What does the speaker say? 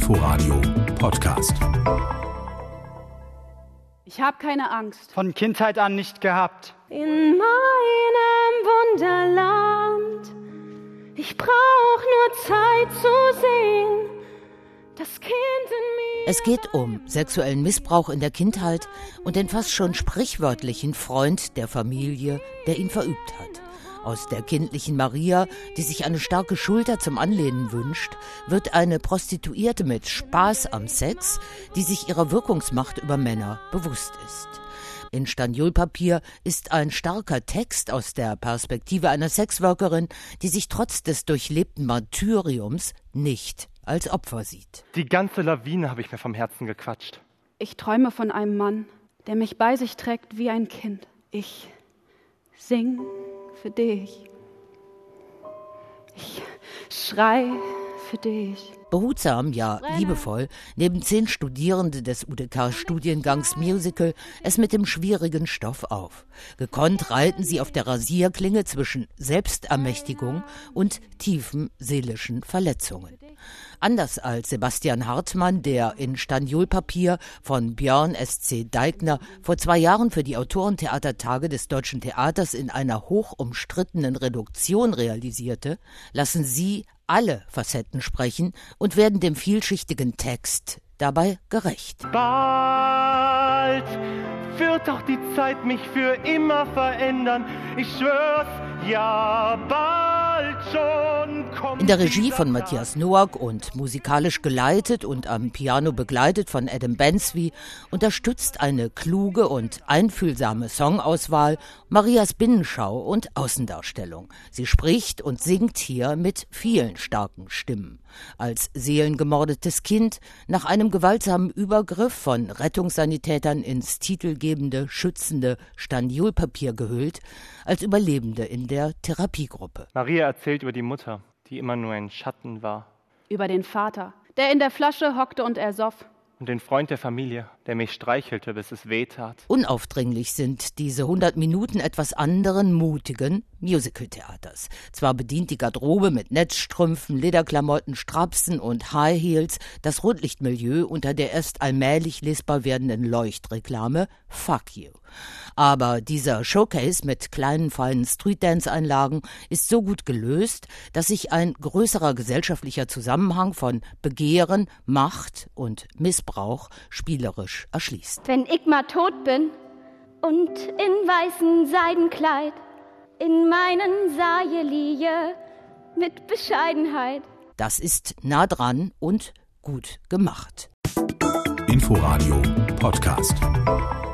Inforadio Podcast. Ich habe keine Angst. Von Kindheit an nicht gehabt. In meinem Wunderland. Ich brauch nur Zeit zu sehen. Das Kind in mir. Es geht um sexuellen Missbrauch in der Kindheit und den fast schon sprichwörtlichen Freund der Familie, der ihn verübt hat. Aus der kindlichen Maria, die sich eine starke Schulter zum Anlehnen wünscht, wird eine Prostituierte mit Spaß am Sex, die sich ihrer Wirkungsmacht über Männer bewusst ist. In Staniolpapier ist ein starker Text aus der Perspektive einer Sexworkerin, die sich trotz des durchlebten Martyriums nicht als Opfer sieht. Die ganze Lawine habe ich mir vom Herzen gequatscht. Ich träume von einem Mann, der mich bei sich trägt wie ein Kind. Ich sing für dich. Ich schrei für dich. Behutsam, ja liebevoll, nehmen 10 Studierende des UDK-Studiengangs Musical es mit dem schwierigen Stoff auf. Gekonnt reiten sie auf der Rasierklinge zwischen Selbstermächtigung und tiefen seelischen Verletzungen. Anders als Sebastian Hartmann, der in Staniolpapier von Björn S.C. Deigner vor 2 Jahren für die Autorentheatertage des Deutschen Theaters in einer hoch umstrittenen Reduktion realisierte, lassen sie alle Facetten sprechen und werden dem vielschichtigen Text dabei gerecht. Bald wird doch die Zeit mich für immer verändern. Ich schwör's, ja, bald schon kommt. In der Regie von Matthias Noack und musikalisch geleitet und am Piano begleitet von Adam Bensby unterstützt eine kluge und einfühlsame Songauswahl Marias Binnenschau und Außendarstellung. Sie spricht und singt hier mit vielen starken Stimmen. Als seelengemordetes Kind, nach einem gewaltsamen Übergriff von Rettungssanitätern ins titelgebende, schützende Staniolpapier gehüllt, als Überlebende in der Therapiegruppe. Maria erzählt über die Mutter, die immer nur ein Schatten war. Über den Vater, der in der Flasche hockte und ersoff. Und den Freund der Familie, der mich streichelte, bis es weh tat. Unaufdringlich sind diese 100 Minuten etwas anderen, mutigen Musicaltheaters. Zwar bedient die Garderobe mit Netzstrümpfen, Lederklamotten, Strapsen und High Heels das Rotlichtmilieu unter der erst allmählich lesbar werdenden Leuchtreklame Fuck You. Aber dieser Showcase mit kleinen, feinen Streetdance-Einlagen ist so gut gelöst, dass sich ein größerer gesellschaftlicher Zusammenhang von Begehren, Macht und Missbrauch spielerisch erschließt. Wenn ich mal tot bin und in weißem Seidenkleid in meinen Sarge liege mit Bescheidenheit. Das ist nah dran und gut gemacht. Inforadio Podcast.